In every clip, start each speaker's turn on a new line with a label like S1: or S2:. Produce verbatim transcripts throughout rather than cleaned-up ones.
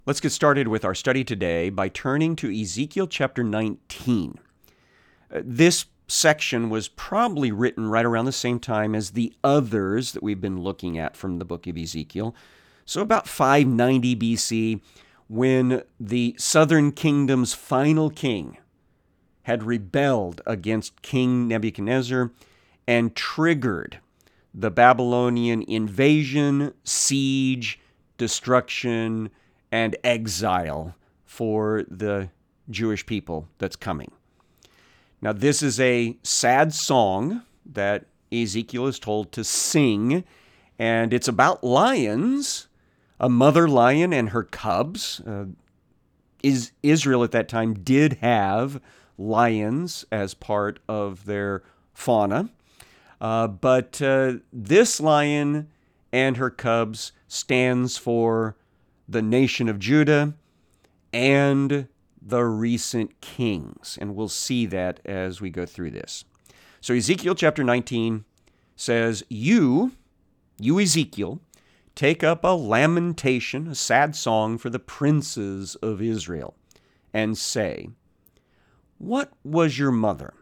S1: Let's get started with our study today by turning to Ezekiel chapter nineteen. Uh, This section was probably written right around the same time as the others that we've been looking at from the book of Ezekiel. So about five ninety B C, when the southern kingdom's final king had rebelled against King Nebuchadnezzar and triggered the Babylonian invasion, siege, destruction, and exile for the Jewish people that's coming. Now, this is a sad song that Ezekiel is told to sing, and it's about lions, a mother lion and her cubs. Uh, is Israel at that time did have lions as part of their fauna, uh, but uh, this lion and her cubs stands for the nation of Judah and the recent kings. And we'll see that as we go through this. So Ezekiel chapter nineteen says, You, you Ezekiel, take up a lamentation, a sad song for the princes of Israel, and say, What was your mother?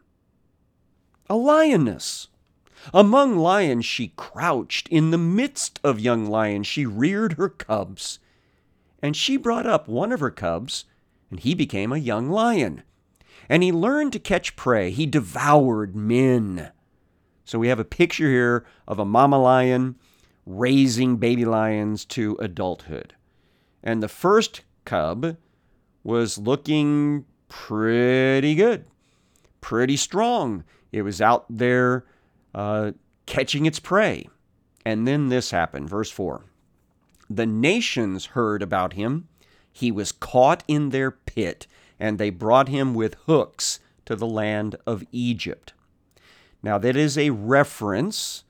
S1: A lioness. Among lions she crouched. In the midst of young lions she reared her cubs. And she brought up one of her cubs, and he became a young lion. And he learned to catch prey. He devoured men. So we have a picture here of a mama lion raising baby lions to adulthood. And the first cub was looking pretty good, pretty strong. It was out there uh, catching its prey. And then this happened, verse four. The nations heard about him. He was caught in their pit, and they brought him with hooks to the land of Egypt. Now, that is a reference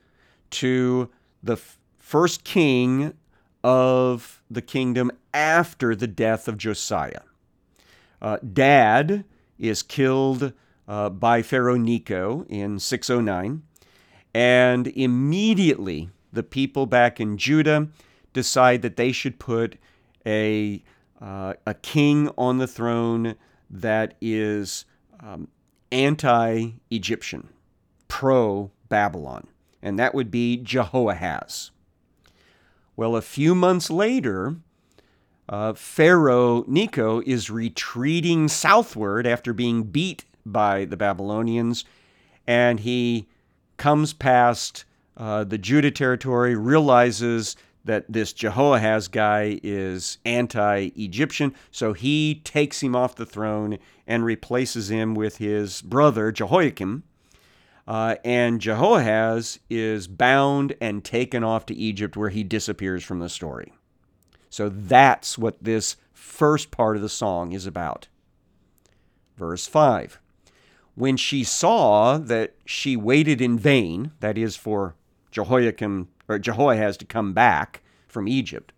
S1: to the f- first king of the kingdom after the death of Josiah. Uh, Dad is killed uh, by Pharaoh Necho in six oh nine, and immediately the people back in Judah decide that they should put a uh, a king on the throne that is um, anti-Egyptian, pro-Babylon, and that would be Jehoahaz. Well, a few months later, uh, Pharaoh Necho is retreating southward after being beat by the Babylonians, and he comes past uh, the Judah territory, realizes that this Jehoahaz guy is anti-Egyptian, so he takes him off the throne and replaces him with his brother Jehoiakim. Uh, and Jehoahaz is bound and taken off to Egypt, where he disappears from the story. So that's what this first part of the song is about. Verse five. When she saw that she waited in vain, that is for Jehoiakim or Jehoahaz to come back from Egypt,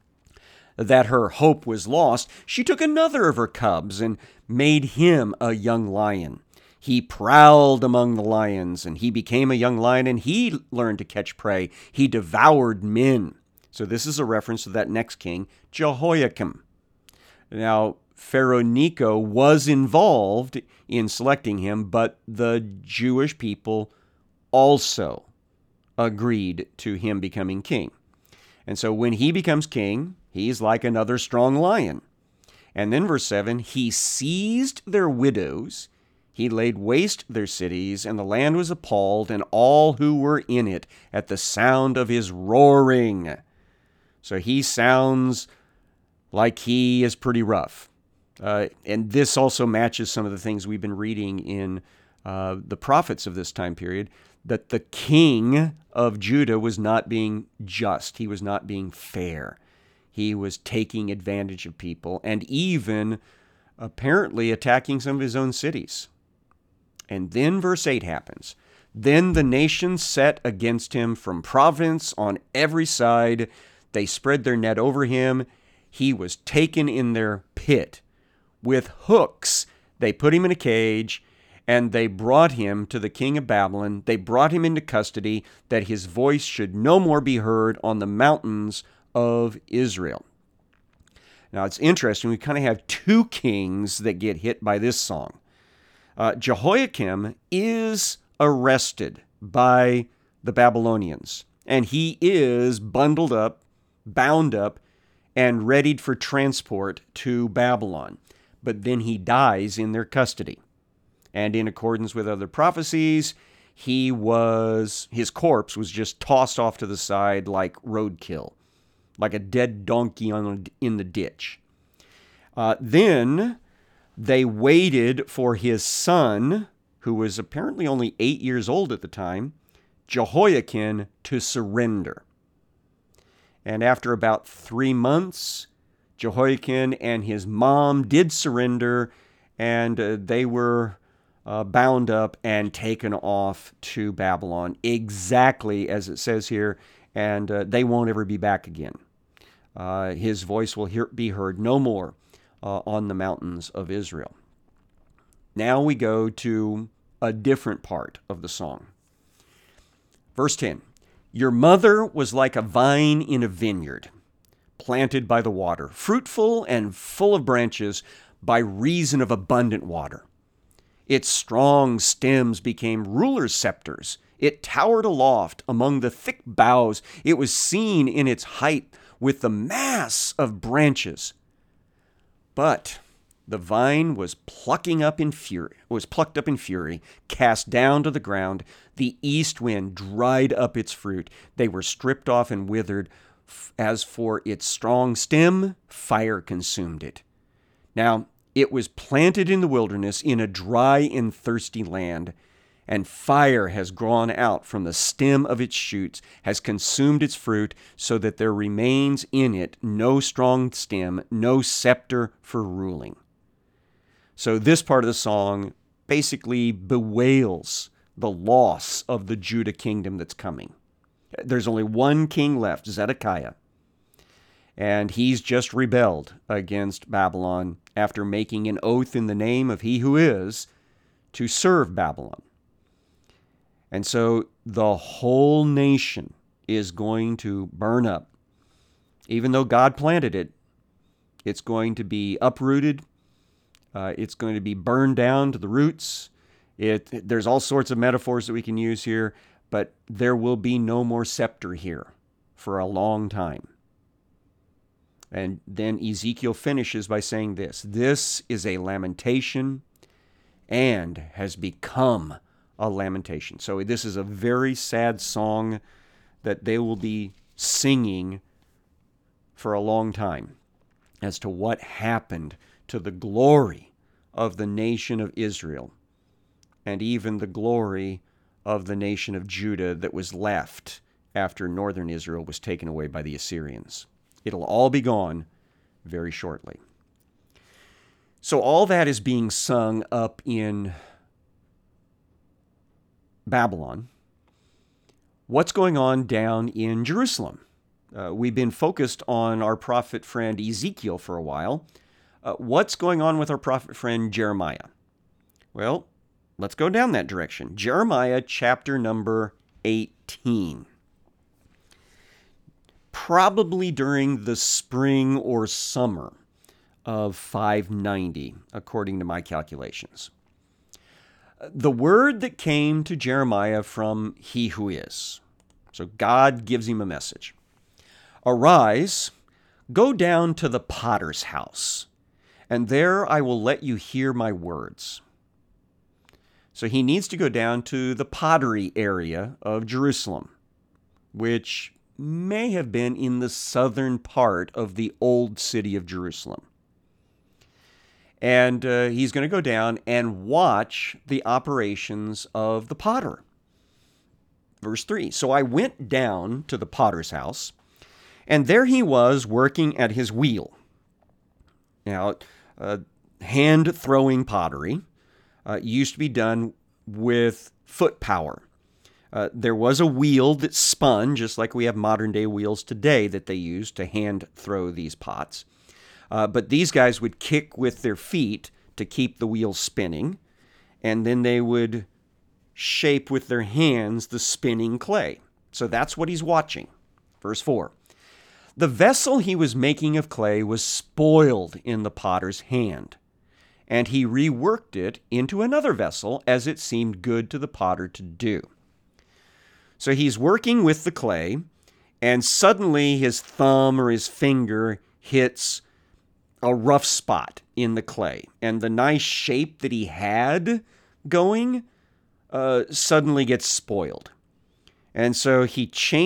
S1: that her hope was lost, she took another of her cubs and made him a young lion. He prowled among the lions, and he became a young lion, and he learned to catch prey. He devoured men. So this is a reference to that next king, Jehoiakim. Now, Pharaoh Necho was involved in selecting him, but the Jewish people also agreed to him becoming king. And so when he becomes king, he's like another strong lion. And then verse seven, he seized their widows, he laid waste their cities, and the land was appalled, and all who were in it at the sound of his roaring. So he sounds like he is pretty rough. Uh, and this also matches some of the things we've been reading in uh, the prophets of this time period, that the king of Judah was not being just. He was not being fair. He was taking advantage of people and even apparently attacking some of his own cities. And then verse eight happens. Then the nations set against him from province on every side. They spread their net over him. He was taken in their pit. With hooks, they put him in a cage, and they brought him to the king of Babylon. They brought him into custody, that his voice should no more be heard on the mountains of Israel. Now, it's interesting. We kind of have two kings that get hit by this song. Uh, Jehoiakim is arrested by the Babylonians, and he is bundled up, bound up, and readied for transport to Babylon. But then he dies in their custody. And in accordance with other prophecies, he was his corpse was just tossed off to the side like roadkill, like a dead donkey on in the ditch. Uh, then they waited for his son, who was apparently only eight years old at the time, Jehoiakim, to surrender. And after about three months, Jehoiakim and his mom did surrender, and uh, they were uh, bound up and taken off to Babylon, exactly as it says here, and uh, they won't ever be back again. Uh, his voice will hear, be heard no more uh, on the mountains of Israel. Now we go to a different part of the song. Verse ten. Your mother was like a vine in a vineyard, planted by the water, fruitful and full of branches by reason of abundant water. Its strong stems became rulers' scepters. It towered aloft among the thick boughs. It was seen in its height with the mass of branches. But the vine was plucking up in fury, was plucked up in fury, cast down to the ground. The east wind dried up its fruit. They were stripped off and withered. As for its strong stem, fire consumed it. Now, it was planted in the wilderness in a dry and thirsty land, and fire has gone out from the stem of its shoots, has consumed its fruit, so that there remains in it no strong stem, no scepter for ruling. So this part of the song basically bewails the loss of the Judah kingdom that's coming. There's only one king left, Zedekiah. And he's just rebelled against Babylon after making an oath in the name of he who is to serve Babylon. And so the whole nation is going to burn up. Even though God planted it, it's going to be uprooted. Uh, it's going to be burned down to the roots. It, there's all sorts of metaphors that we can use here, but there will be no more scepter here for a long time. And then Ezekiel finishes by saying this, this is a lamentation and has become a lamentation. So this is a very sad song that they will be singing for a long time as to what happened to the glory of the nation of Israel and even the glory of the nation of Judah that was left after northern Israel was taken away by the Assyrians. It'll all be gone very shortly. So all that is being sung up in Babylon. What's going on down in Jerusalem? Uh, we've been focused on our prophet friend Ezekiel for a while. Uh, what's going on with our prophet friend Jeremiah? Well, let's go down that direction. Jeremiah chapter number eighteen. Probably during the spring or summer of five ninety, according to my calculations. The word that came to Jeremiah from he who is. So God gives him a message. Arise, go down to the potter's house, and there I will let you hear my words. So he needs to go down to the pottery area of Jerusalem, which may have been in the southern part of the old city of Jerusalem. And uh, he's going to go down and watch the operations of the potter. Verse three, so I went down to the potter's house, and there he was working at his wheel. Now, uh, hand-throwing pottery uh, used to be done with foot power. Uh, there was a wheel that spun, just like we have modern-day wheels today that they use to hand-throw these pots. Uh, but these guys would kick with their feet to keep the wheel spinning, and then they would shape with their hands the spinning clay. So that's what he's watching. Verse four. The vessel he was making of clay was spoiled in the potter's hand, and he reworked it into another vessel as it seemed good to the potter to do. So he's working with the clay, and suddenly his thumb or his finger hits a rough spot in the clay, and the nice shape that he had going uh, suddenly gets spoiled. And so he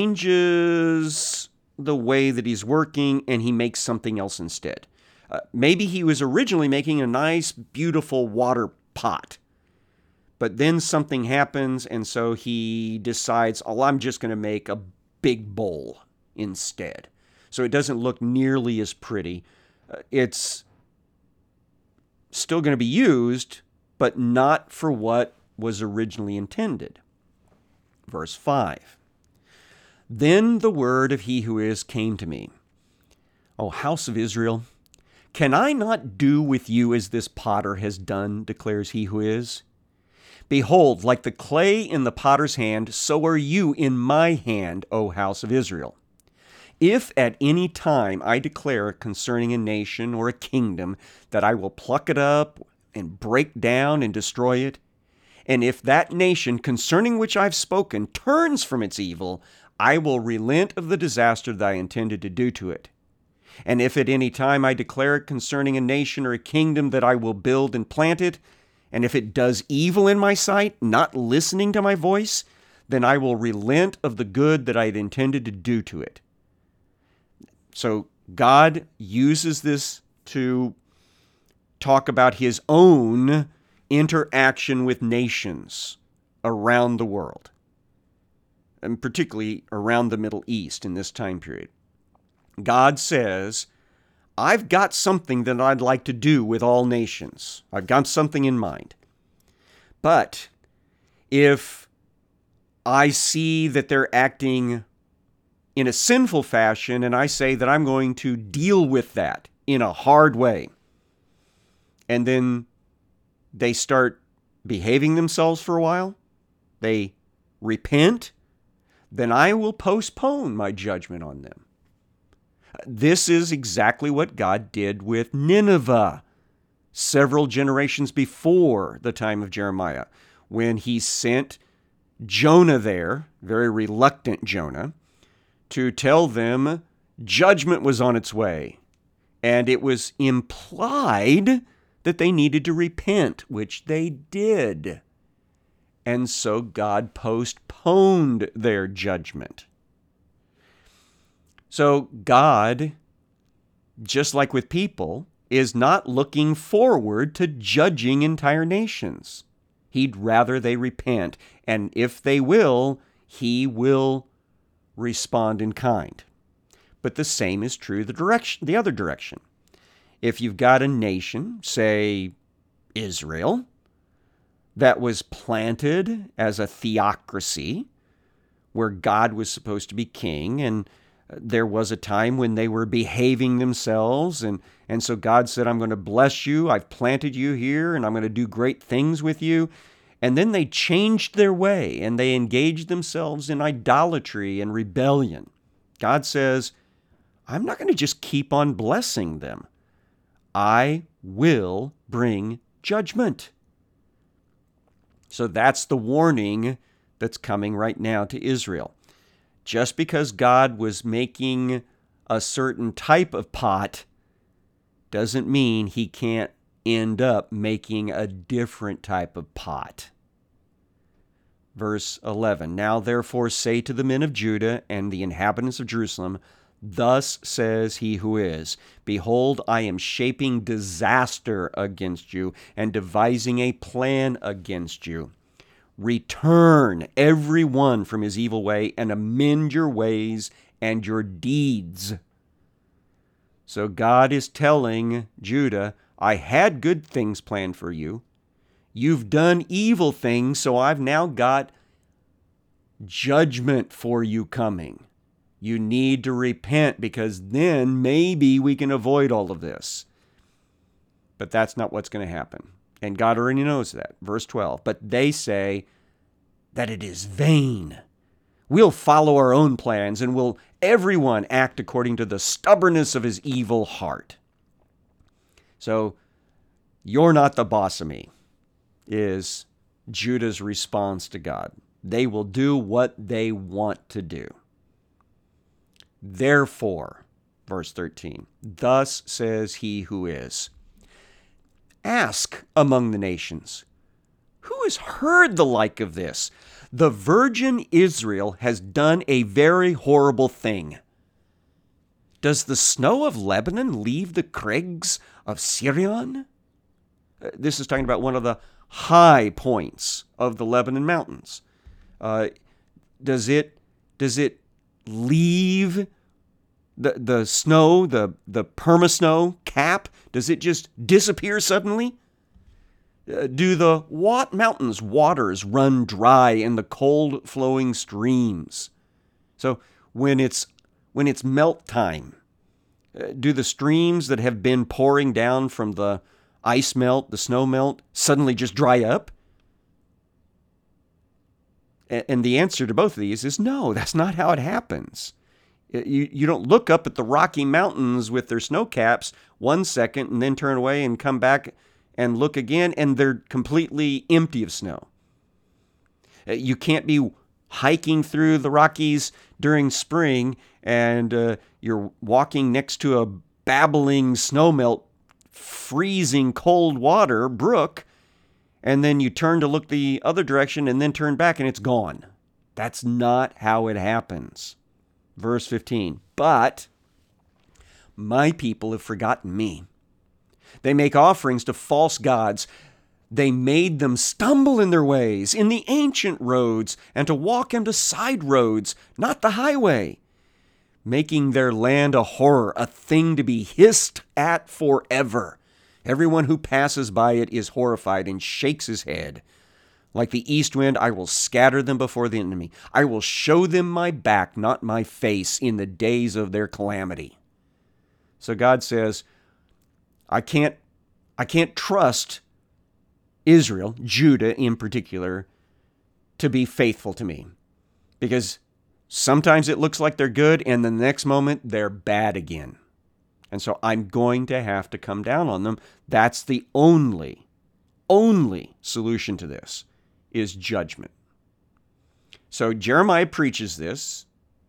S1: changes the way that he's working, and he makes something else instead. Uh, maybe he was originally making a nice, beautiful water pot, but then something happens, and so he decides, oh, I'm just going to make a big bowl instead. So it doesn't look nearly as pretty. Uh, it's still going to be used, but not for what was originally intended. Verse five. Then the word of he who is came to me. O house of Israel, can I not do with you as this potter has done, declares he who is? Behold, like the clay in the potter's hand, so are you in my hand, O house of Israel. If at any time I declare concerning a nation or a kingdom that I will pluck it up and break down and destroy it, and if that nation concerning which I've spoken turns from its evil, I will relent of the disaster that I intended to do to it. And if at any time I declare concerning a nation or a kingdom that I will build and plant it, and if it does evil in my sight, not listening to my voice, then I will relent of the good that I had intended to do to it. So God uses this to talk about his own interaction with nations around the world, and particularly around the Middle East in this time period. God says, I've got something that I'd like to do with all nations. I've got something in mind. But if I see that they're acting in a sinful fashion, and I say that I'm going to deal with that in a hard way, and then they start behaving themselves for a while, they repent, then I will postpone my judgment on them. This is exactly what God did with Nineveh several generations before the time of Jeremiah, when he sent Jonah there, very reluctant Jonah, to tell them judgment was on its way. And it was implied that they needed to repent, which they did. And so God postponed their judgment. So God, just like with people, is not looking forward to judging entire nations. He'd rather they repent. And if they will, he will respond in kind. But the same is true the direction, the other direction. If you've got a nation, say Israel, that was planted as a theocracy, where God was supposed to be king, and there was a time when they were behaving themselves, and, and so God said, I'm going to bless you, I've planted you here, and I'm going to do great things with you. And then they changed their way, and they engaged themselves in idolatry and rebellion. God says, I'm not going to just keep on blessing them. I will bring judgment. So that's the warning that's coming right now to Israel. Just because God was making a certain type of pot doesn't mean he can't end up making a different type of pot. Verse eleven, Now therefore say to the men of Judah and the inhabitants of Jerusalem, Thus says he who is, Behold, I am shaping disaster against you and devising a plan against you. Return every one from his evil way and amend your ways and your deeds. So God is telling Judah, I had good things planned for you. You've done evil things, so I've now got judgment for you coming. You need to repent, because then maybe we can avoid all of this. But that's not what's going to happen. And God already knows that. Verse twelve, But they say that it is vain. We'll follow our own plans, and will everyone act according to the stubbornness of his evil heart. So, you're not the boss of me, is Judah's response to God. They will do what they want to do. Therefore, verse thirteen, thus says he who is, ask among the nations, who has heard the like of this? The virgin Israel has done a very horrible thing. Does the snow of Lebanon leave the crags of Sirion? This is talking about one of the high points of the Lebanon mountains. Uh, does it does it leave the the snow, the the permasnow cap? Does it just disappear suddenly? Uh, do the Wat Mountains waters run dry in the cold flowing streams? So when it's when it's melt time, uh, do the streams that have been pouring down from the ice melt, the snow melt, suddenly just dry up? And the answer to both of these is no, that's not how it happens. You, you don't look up at the Rocky Mountains with their snow caps one second and then turn away and come back and look again, and they're completely empty of snow. You can't be hiking through the Rockies during spring and uh, you're walking next to a babbling snowmelt, freezing cold water brook, and then you turn to look the other direction and then turn back and it's gone. That's not how it happens. Verse fifteen, but my people have forgotten me. They make offerings to false gods. They made them stumble in their ways, in the ancient roads, and to walk into side roads, not the highway, making their land a horror, a thing to be hissed at forever. Everyone who passes by it is horrified and shakes his head. Like the east wind, I will scatter them before the enemy. I will show them my back, not my face, in the days of their calamity. So God says, I can't, I can't trust Israel, Judah in particular, to be faithful to me. Because sometimes it looks like they're good, and the next moment they're bad again. And so I'm going to have to come down on them. That's the only, only solution to this, is judgment. So Jeremiah preaches this,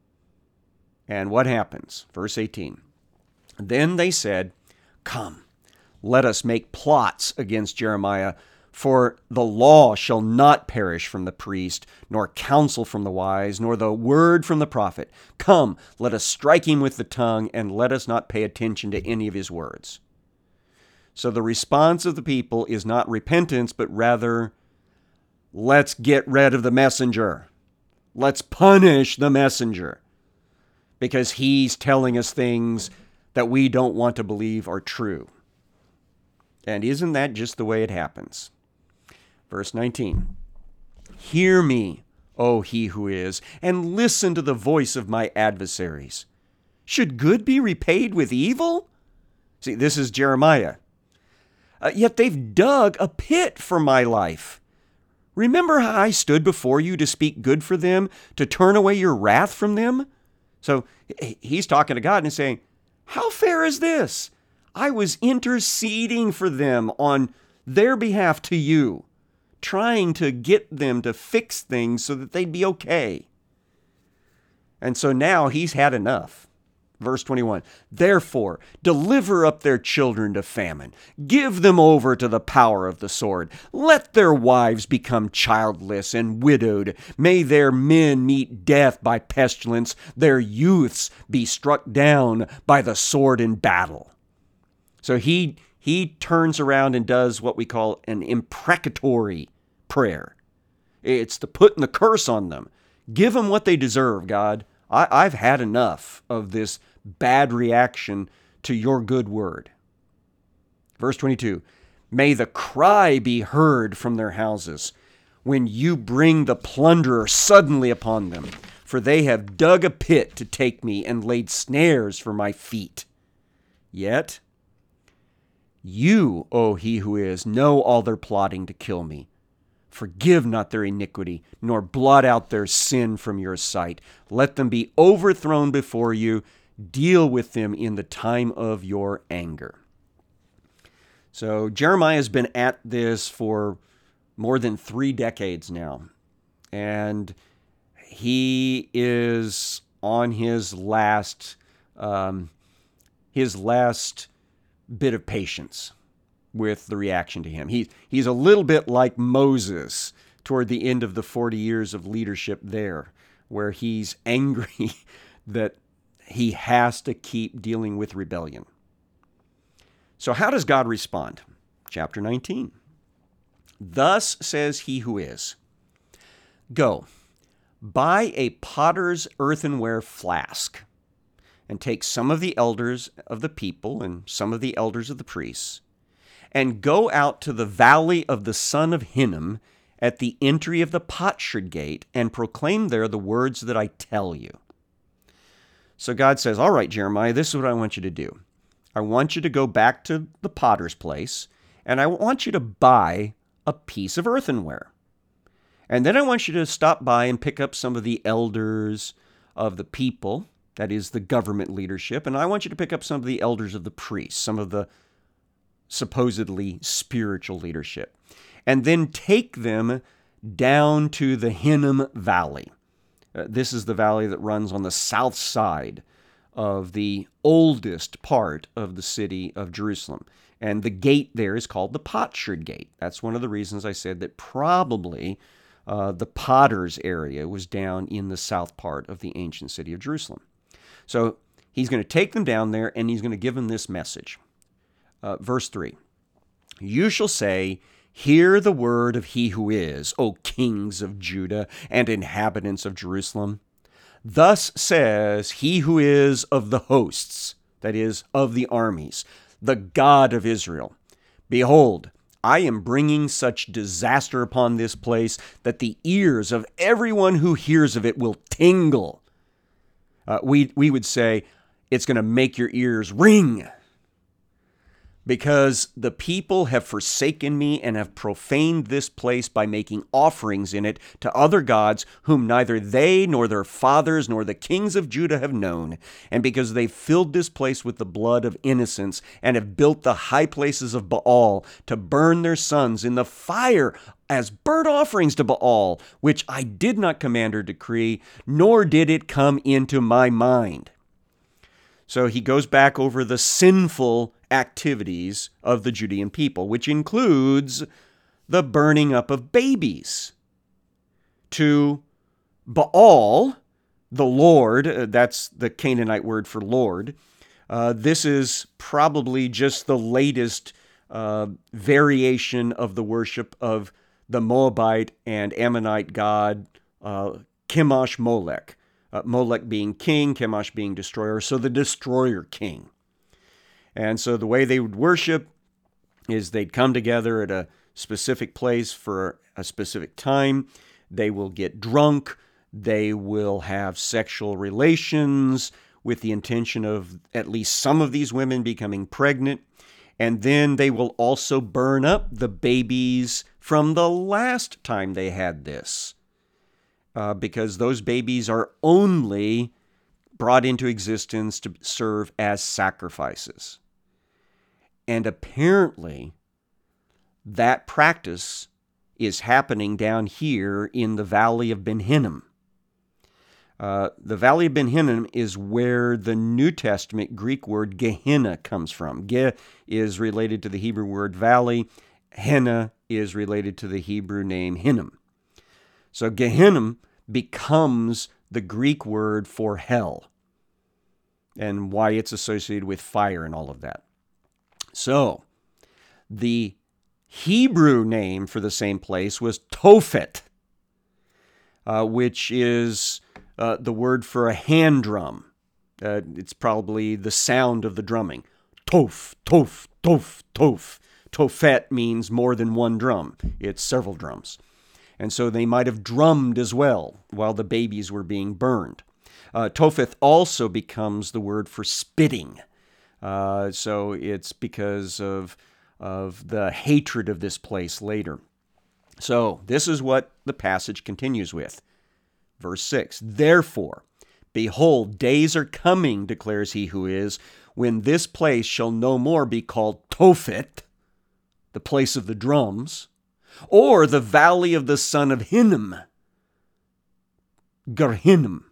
S1: and what happens? Verse eighteen. Then they said, come, let us make plots against Jeremiah, for the law shall not perish from the priest, nor counsel from the wise, nor the word from the prophet. Come, let us strike him with the tongue, and let us not pay attention to any of his words. So the response of the people is not repentance, but rather, let's get rid of the messenger. Let's punish the messenger, because he's telling us things that we don't want to believe are true. And isn't that just the way it happens? Verse nineteen, hear me, O he who is, and listen to the voice of my adversaries. Should good be repaid with evil? See, this is Jeremiah. Uh, yet they've dug a pit for my life. Remember how I stood before you to speak good for them, to turn away your wrath from them? So he's talking to God and saying, how fair is this? I was interceding for them on their behalf to you, trying to get them to fix things so that they'd be okay. And so now he's had enough. Verse twenty-one, therefore, deliver up their children to famine. Give them over to the power of the sword. Let their wives become childless and widowed. May their men meet death by pestilence, their youths be struck down by the sword in battle. So he, he turns around and does what we call an imprecatory prayer. It's the putting the curse on them. Give them what they deserve, God. I, I've had enough of this bad reaction to your good word. Verse twenty-two, may the cry be heard from their houses when you bring the plunderer suddenly upon them, for they have dug a pit to take me and laid snares for my feet. Yet you, O he who is, know all their plotting to kill me. Forgive not their iniquity, nor blot out their sin from your sight. Let them be overthrown before you. Deal with them in the time of your anger. So Jeremiah has been at this for more than three decades now. And he is on his last, um, his last bit of patience with the reaction to him. He, he's a little bit like Moses toward the end of the forty years of leadership there, where he's angry that he has to keep dealing with rebellion. So how does God respond? Chapter nineteen. Thus says he who is, go, buy a potter's earthenware flask, and take some of the elders of the people and some of the elders of the priests, and go out to the valley of the son of Hinnom at the entry of the potsherd gate, and proclaim there the words that I tell you. So God says, all right, Jeremiah, this is what I want you to do. I want you to go back to the potter's place, and I want you to buy a piece of earthenware. And then I want you to stop by and pick up some of the elders of the people, that is the government leadership, and I want you to pick up some of the elders of the priests, some of the supposedly spiritual leadership, and then take them down to the Hinnom Valley. Uh, this is the valley that runs on the south side of the oldest part of the city of Jerusalem. And the gate there is called the Potsherd Gate. That's one of the reasons I said that probably uh, the potter's area was down in the south part of the ancient city of Jerusalem. So he's going to take them down there, and he's going to give them this message. Uh, verse three, you shall say, hear the word of he who is, O kings of Judah and inhabitants of Jerusalem. Thus says he who is of the hosts, that is, of the armies, the God of Israel. Behold, I am bringing such disaster upon this place that the ears of everyone who hears of it will tingle. Uh, we, we would say it's going to make your ears ring. Because the people have forsaken me and have profaned this place by making offerings in it to other gods whom neither they nor their fathers nor the kings of Judah have known, and because they filled this place with the blood of innocents and have built the high places of Baal to burn their sons in the fire as burnt offerings to Baal, which I did not command or decree, nor did it come into my mind. So he goes back over the sinful activities of the Judean people, which includes the burning up of babies. To Baal, the Lord, uh, that's the Canaanite word for Lord, uh, this is probably just the latest uh, variation of the worship of the Moabite and Ammonite god uh, Chemosh Molech. Uh, Molech being king, Chemosh being destroyer, so the destroyer king. And so the way they would worship is they'd come together at a specific place for a specific time. They will get drunk. They will have sexual relations with the intention of at least some of these women becoming pregnant. And then they will also burn up the babies from the last time they had this. Uh, because those babies are only brought into existence to serve as sacrifices. And apparently, that practice is happening down here in the Valley of Ben Hinnom. Uh, the Valley of Ben Hinnom is where the New Testament Greek word Gehenna comes from. Ge is related to the Hebrew word valley. Henna is related to the Hebrew name Hinnom. So Gehenna becomes the Greek word for hell, and why it's associated with fire and all of that. So the Hebrew name for the same place was Tophet, uh, which is uh, the word for a hand drum. Uh, it's probably the sound of the drumming. Toph, toph, toph, toph. Tophet means more than one drum. It's several drums. And so they might have drummed as well while the babies were being burned. Uh, Topheth also becomes the word for spitting. Uh, so it's because of, of the hatred of this place later. So this is what the passage continues with. Verse six, therefore, behold, days are coming, declares he who is, when this place shall no more be called Tophet, the place of the drums, or the valley of the son of Hinnom, Gerhinnom,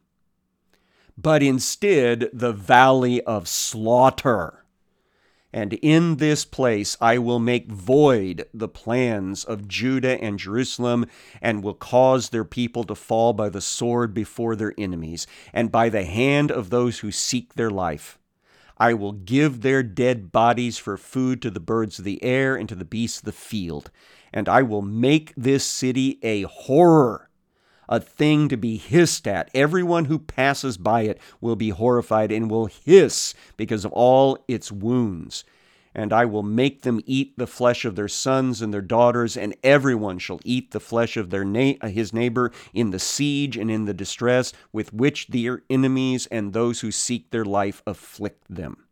S1: but instead the valley of slaughter. And in this place I will make void the plans of Judah and Jerusalem, and will cause their people to fall by the sword before their enemies, and by the hand of those who seek their life. I will give their dead bodies for food to the birds of the air and to the beasts of the field. And I will make this city a horror, a thing to be hissed at. Everyone who passes by it will be horrified and will hiss because of all its wounds. And I will make them eat the flesh of their sons and their daughters, and everyone shall eat the flesh of their na- his neighbor in the siege and in the distress with which their enemies and those who seek their life afflict them.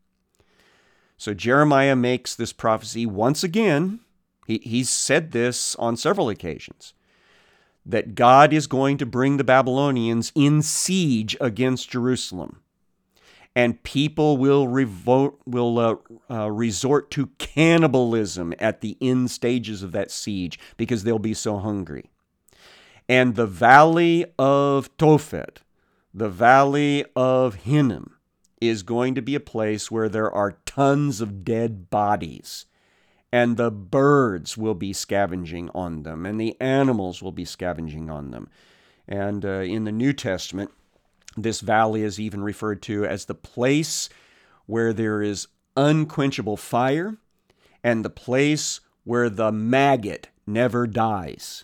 S1: So Jeremiah makes this prophecy once again. He, he's said this on several occasions, that God is going to bring the Babylonians in siege against Jerusalem. And people will revolt, will uh, uh, resort to cannibalism at the end stages of that siege because they'll be so hungry. And the valley of Tophet, the valley of Hinnom, is going to be a place where there are tons of dead bodies. And the birds will be scavenging on them, and the animals will be scavenging on them. And uh, in the New Testament, this valley is even referred to as the place where there is unquenchable fire and the place where the maggot never dies.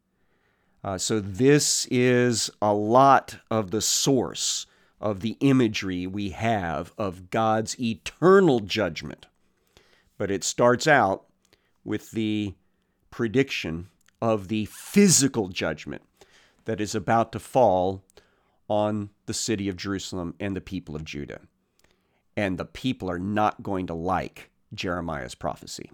S1: Uh, so this is a lot of the source of the imagery we have of God's eternal judgment. But it starts out with the prediction of the physical judgment that is about to fall on the city of Jerusalem and the people of Judah. And the people are not going to like Jeremiah's prophecy.